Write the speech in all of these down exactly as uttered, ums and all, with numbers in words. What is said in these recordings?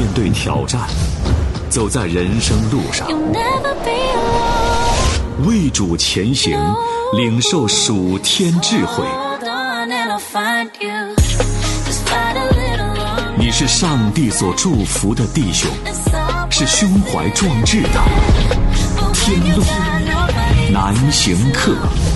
面对挑战，走在人生路上，为主前行，领受属天智慧。你是上帝所祝福的弟兄，是胸怀壮志的天路难行客。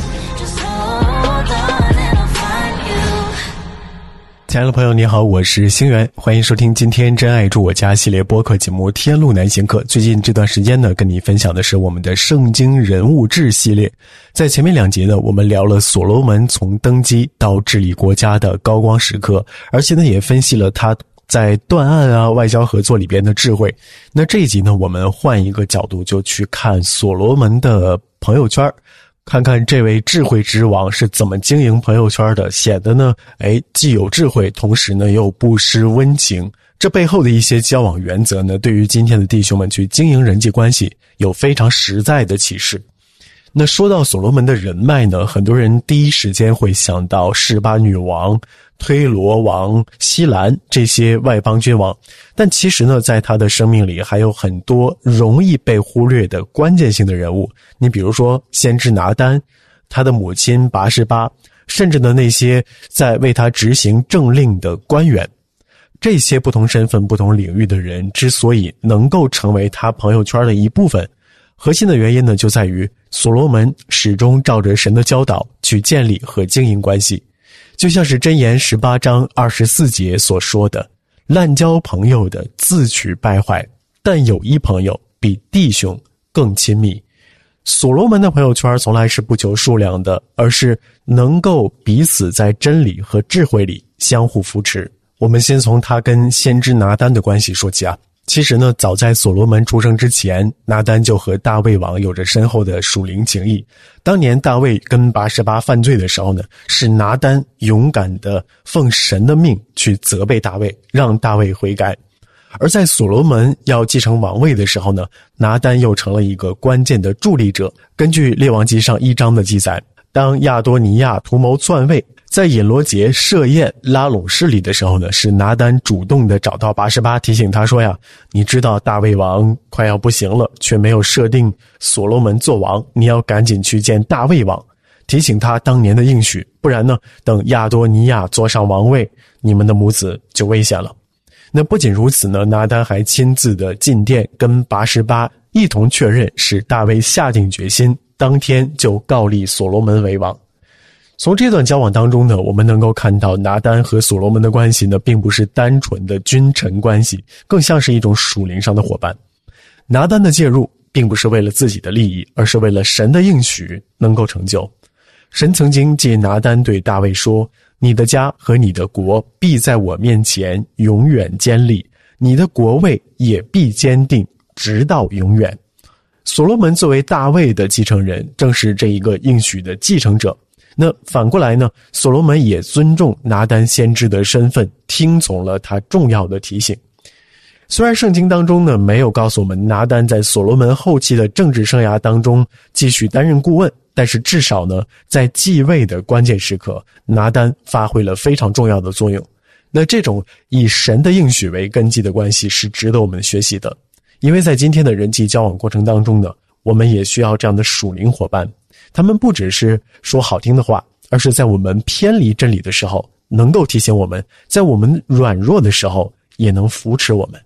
亲爱的朋友你好，我是星源，欢迎收听今天真爱住我家系列播客节目天路难行客。最近这段时间呢，跟你分享的是我们的圣经人物志系列。在前面两节呢，我们聊了所罗门从登基到治理国家的高光时刻，而且呢也分析了他在断案啊、外交合作里边的智慧。那这一集呢，我们换一个角度，就去看所罗门的朋友圈，看看这位智慧之王是怎么经营朋友圈的，显得呢，哎，既有智慧，同时呢又不失温情。这背后的一些交往原则呢，对于今天的弟兄们去经营人际关系有非常实在的启示。那说到所罗门的人脉呢，很多人第一时间会想到示巴女王、推罗王、西兰这些外邦君王，但其实呢，在他的生命里还有很多容易被忽略的关键性的人物。你比如说先知拿单，他的母亲拔示巴，甚至呢那些在为他执行政令的官员。这些不同身份、不同领域的人之所以能够成为他朋友圈的一部分，核心的原因呢，就在于所罗门始终照着神的教导去建立和经营关系。就像是箴言十八章二十四节所说的，滥交朋友的自取败坏，但有一朋友比弟兄更亲密。所罗门的朋友圈从来是不求数量的，而是能够彼此在真理和智慧里相互扶持。我们先从他跟先知拿单的关系说起啊。其实呢，早在所罗门出生之前，拿单就和大卫王有着深厚的属灵情谊。当年大卫跟拔示巴犯罪的时候呢，是拿单勇敢地奉神的命去责备大卫，让大卫悔改。而在所罗门要继承王位的时候呢，拿单又成了一个关键的助力者。根据列王纪上一章的记载，当亚多尼亚图谋篡位，在隐罗节设宴拉拢势力的时候呢，是拿单主动的找到拔示巴，提醒他说呀，你知道大卫王快要不行了，却没有设定所罗门做王，你要赶紧去见大卫王，提醒他当年的应许，不然呢，等亚多尼亚坐上王位，你们的母子就危险了。那不仅如此呢，拿单还亲自的进殿跟拔示巴一同确认，使大卫下定决心，当天就告立所罗门为王。从这段交往当中呢，我们能够看到拿单和所罗门的关系呢，并不是单纯的君臣关系，更像是一种属灵上的伙伴。拿单的介入并不是为了自己的利益，而是为了神的应许能够成就。神曾经借拿单对大卫说，你的家和你的国必在我面前永远坚立，你的国位也必坚定，直到永远。所罗门作为大卫的继承人，正是这一个应许的继承者。那反过来呢，所罗门也尊重拿单先知的身份，听从了他重要的提醒。虽然圣经当中呢没有告诉我们拿单在所罗门后期的政治生涯当中继续担任顾问，但是至少呢在继位的关键时刻，拿单发挥了非常重要的作用。那这种以神的应许为根基的关系是值得我们学习的，因为在今天的人际交往过程当中呢，我们也需要这样的属灵伙伴。他们不只是说好听的话，而是在我们偏离真理的时候，能够提醒我们，在我们软弱的时候，也能扶持我们。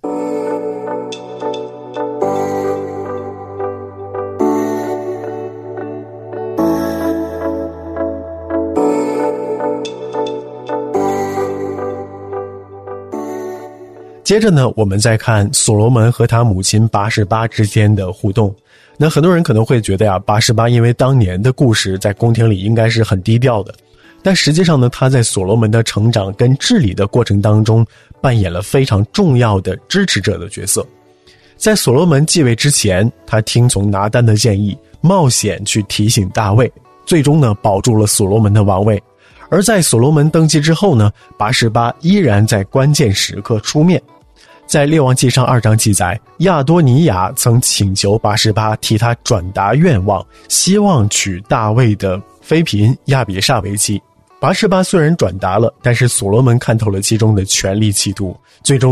接着呢，我们再看所罗门和他母亲拔示巴之间的互动。那很多人可能会觉得呀，拔示巴因为当年的故事在宫廷里应该是很低调的，但实际上呢，他在所罗门的成长跟治理的过程当中扮演了非常重要的支持者的角色。在所罗门继位之前，他听从拿单的建议，冒险去提醒大卫，最终呢保住了所罗门的王位。而在所罗门登基之后呢，拔示巴依然在关键时刻出面。在列王纪上二章记载，亚多尼亚曾请求拔示巴替他转达愿望，希望娶大卫的妃嫔亚比煞为妻。拔示巴虽然转达了，但是所罗门看透了其中的权力企图，最终呢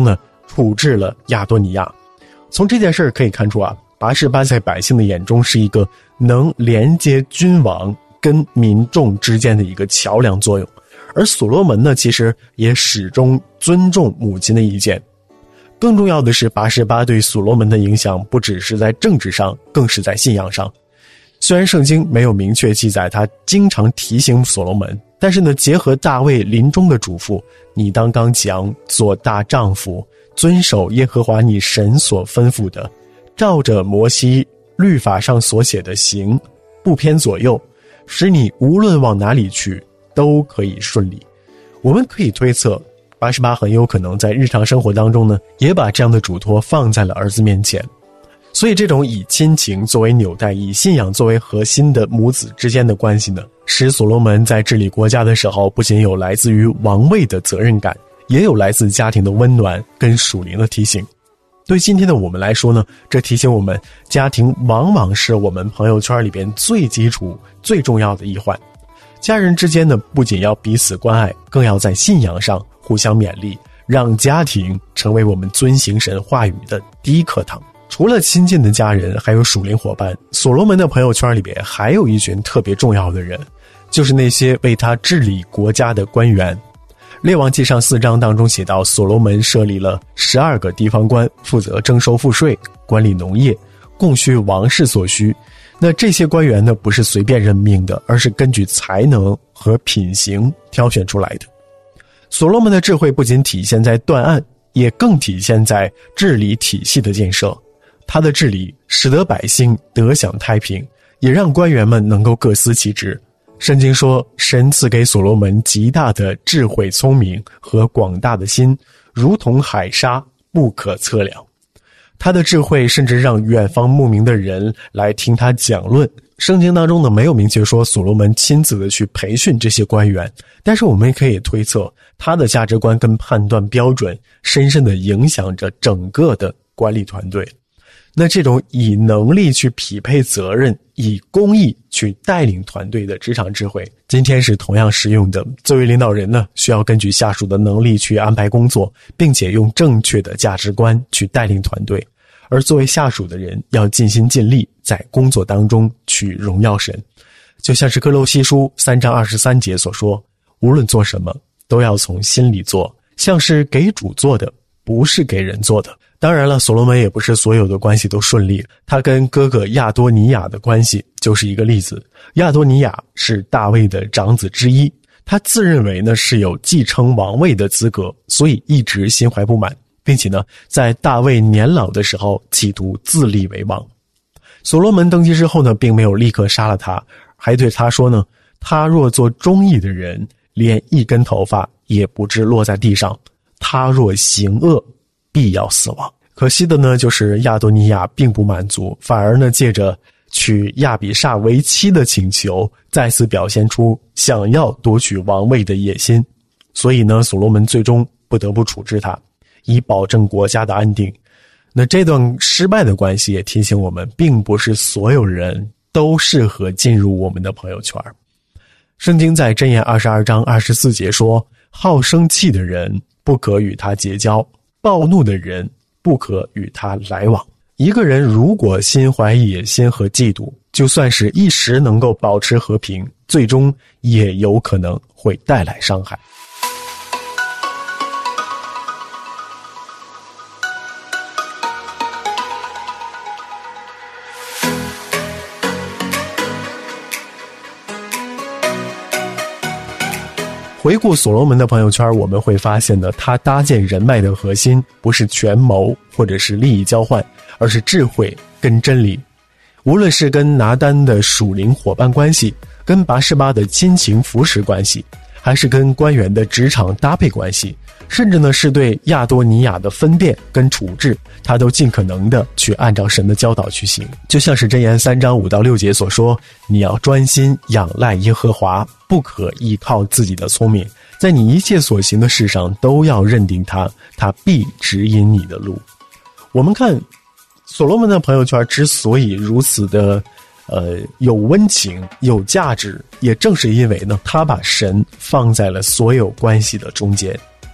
处置了亚多尼亚。从这件事可以看出啊，拔示巴在百姓的眼中是一个能连接君王跟民众之间的一个桥梁作用，而所罗门呢，其实也始终尊重母亲的意见。更重要的是，拔示巴对所罗门的影响不只是在政治上，更是在信仰上。虽然圣经没有明确记载他经常提醒所罗门，但是呢，结合大卫临终的嘱咐，你当刚强，做大丈夫，遵守耶和华你神所吩咐的，照着摩西律法上所写的行，不偏左右，使你无论往哪里去都可以顺利。我们可以推测，拔示巴很有可能在日常生活当中呢，也把这样的嘱托放在了儿子面前。所以这种以亲情作为纽带，以信仰作为核心的母子之间的关系呢，使所罗门在治理国家的时候，不仅有来自于王位的责任感，也有来自家庭的温暖跟属灵的提醒。对今天的我们来说呢，这提醒我们，家庭往往是我们朋友圈里边最基础最重要的一环。家人之间呢，不仅要彼此关爱，更要在信仰上互相勉励，让家庭成为我们遵行神话语的第一课堂。除了亲近的家人，还有属灵伙伴，所罗门的朋友圈里边还有一群特别重要的人，就是那些为他治理国家的官员。列王纪上四章当中写到，所罗门设立了十二个地方官，负责征收赋税，管理农业，供需王室所需。那这些官员呢，不是随便任命的，而是根据才能和品行挑选出来的。所罗门的智慧不仅体现在断案，也更体现在治理体系的建设。他的治理使得百姓得享太平，也让官员们能够各司其职。圣经说，神赐给所罗门极大的智慧聪明和广大的心，如同海沙，不可测量。他的智慧甚至让远方慕名的人来听他讲论。圣经当中呢，没有明确说所罗门亲自的去培训这些官员，但是我们可以推测，他的价值观跟判断标准深深的影响着整个的管理团队。那这种以能力去匹配责任，以公义去带领团队的职场智慧，今天是同样实用的。作为领导人呢，需要根据下属的能力去安排工作，并且用正确的价值观去带领团队。而作为下属的人，要尽心尽力在工作当中去荣耀神。就像是哥罗西书三章二十三节所说，无论做什么，都要从心里做，像是给主做的，不是给人做的。当然了，所罗门也不是所有的关系都顺利，他跟哥哥亚多尼亚的关系就是一个例子。亚多尼亚是大卫的长子之一，他自认为呢是有继承王位的资格，所以一直心怀不满，并且呢在大卫年老的时候企图自立为王。所罗门登基之后呢，并没有立刻杀了他，还对他说呢，他若做忠义的人，连一根头发也不致落在地上，他若行恶，必要死亡。可惜的呢，就是亚多尼亚并不满足，反而呢借着娶亚比煞为妻的请求，再次表现出想要夺取王位的野心。所以呢，所罗门最终不得不处置他，以保证国家的安定。那这段失败的关系也提醒我们，并不是所有人都适合进入我们的朋友圈。圣经在箴言二十二章二十四节说，好生气的人不可与他结交，暴怒的人不可与他来往。一个人如果心怀野心和嫉妒，就算是一时能够保持和平，最终也有可能会带来伤害。回顾所罗门的朋友圈，我们会发现呢，他搭建人脉的核心不是权谋或者是利益交换，而是智慧跟真理。无论是跟拿单的属灵伙伴关系，跟拔示巴的亲情扶持关系，还是跟官员的职场搭配关系，甚至呢是对亚多尼亚的分辨跟处置，他都尽可能的去按照神的教导去行。就像是箴言三章五到六节所说，你要专心仰赖耶和华，不可依靠自己的聪明，在你一切所行的事上都要认定他，他必指引你的路。我们看所罗门的朋友圈之所以如此的呃有温情有价值，也正是因为呢他把神放在了所有关系的中间。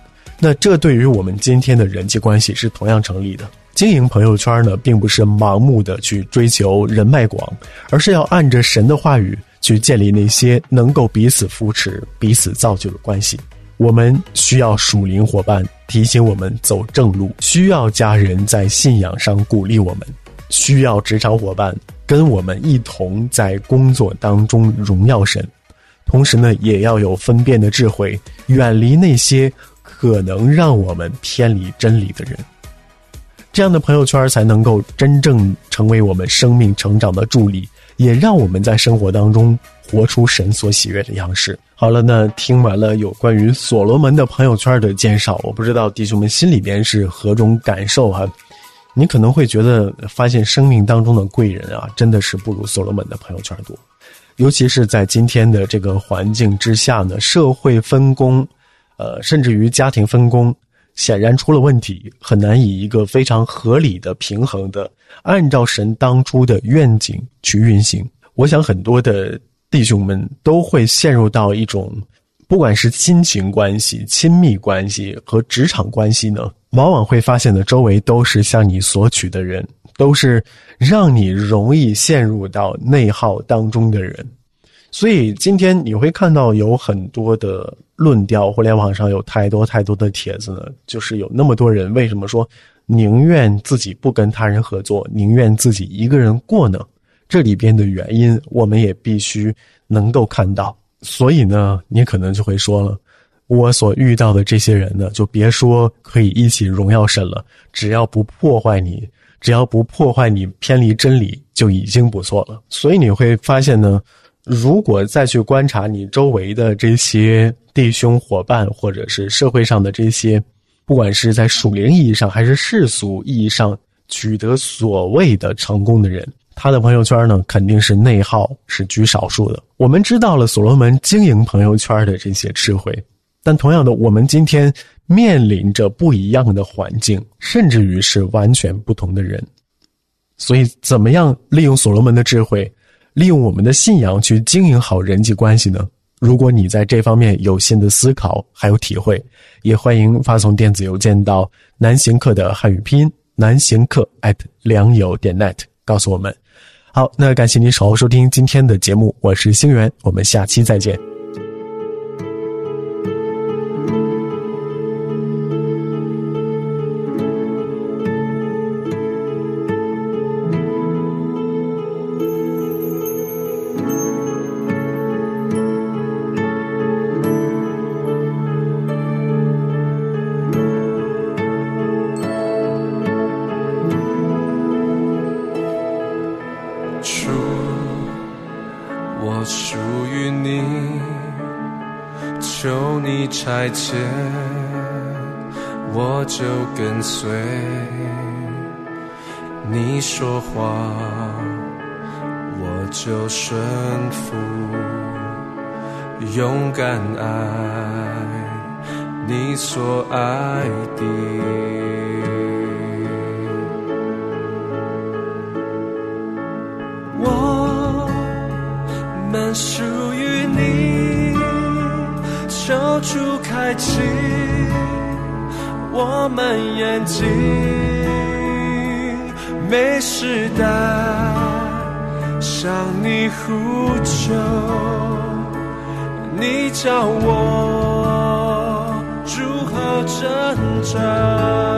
那这对于我们今天的人际关系是同样成立的。经营朋友圈呢，并不是盲目的去追求人脉广，而是要按着神的话语去建立那些能够彼此扶持、彼此造就的关系。我们需要属灵伙伴提醒我们走正路，需要家人在信仰上鼓励我们，需要职场伙伴跟我们一同在工作当中荣耀神。同时呢，也要有分辨的智慧，远离那些可能让我们偏离真理的人。这样的朋友圈才能够真正成为我们生命成长的助力，也让我们在生活当中活出神所喜悦的样式。好了，那听完了有关于所罗门的朋友圈的介绍，我不知道弟兄们心里边是何种感受哈？你可能会觉得发现生命当中的贵人啊，真的是不如所罗门的朋友圈多。尤其是在今天的这个环境之下呢，社会分工，呃，甚至于家庭分工，显然出了问题，很难以一个非常合理的、平衡的，按照神当初的愿景去运行。我想很多的弟兄们都会陷入到一种，不管是亲情关系、亲密关系和职场关系呢，往往会发现的周围都是向你索取的人，都是让你容易陷入到内耗当中的人。所以今天你会看到有很多的论调，互联网上有太多太多的帖子呢，就是有那么多人为什么说宁愿自己不跟他人合作，宁愿自己一个人过呢？这里边的原因我们也必须能够看到。所以呢，你可能就会说了，我所遇到的这些人呢，就别说可以一起荣耀神了，只要不破坏你，只要不破坏你偏离真理，就已经不错了。所以你会发现呢，如果再去观察你周围的这些弟兄伙伴，或者是社会上的这些，不管是在属灵意义上还是世俗意义上取得所谓的成功的人，他的朋友圈呢，肯定是内耗是居少数的。我们知道了所罗门经营朋友圈的这些智慧，但同样的，我们今天面临着不一样的环境，甚至于是完全不同的人。所以怎么样利用所罗门的智慧，利用我们的信仰去经营好人际关系呢？如果你在这方面有新的思考还有体会，也欢迎发送电子邮件到南行客的汉语拼音南行客 at 良友点 net 告诉我们。好，那感谢你守候收听今天的节目，我是星源，我们下期再见。 差遣我就跟随，你说话我就顺服，勇敢爱你所爱的。我们属于你，求主开启我们眼睛，每时代向你呼求，你叫我如何挣扎。